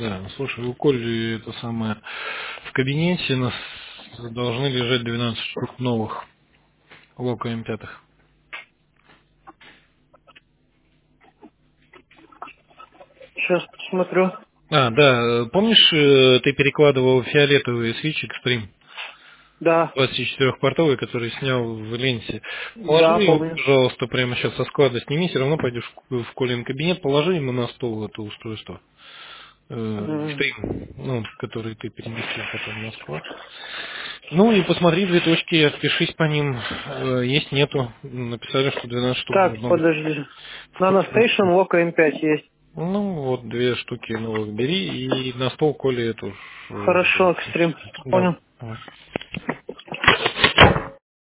Да, слушай, у Коли это самое в кабинете нас должны лежать 12 штук новых Лока М5. Сейчас посмотрю. А, да, помнишь, ты перекладывал фиолетовый Switch Extreme Да, 24-портовый, который снял в ленте. Положи да, его, помню. пожалуйста, прямо сейчас со склада сними, все равно пойдешь в Колин кабинет, положи ему на стол это устройство. Экстрим, ну, который ты переместил потом на склад. Ну и посмотри две точки, отпишись по ним. Есть, нету. Написали, что 12 штук Так, должно быть. подожди. Nanostation Loco M5 есть. Ну, вот две штуки новых бери и на стол Коли эту. Хорошо, экстрим. Да. Понял. Давай.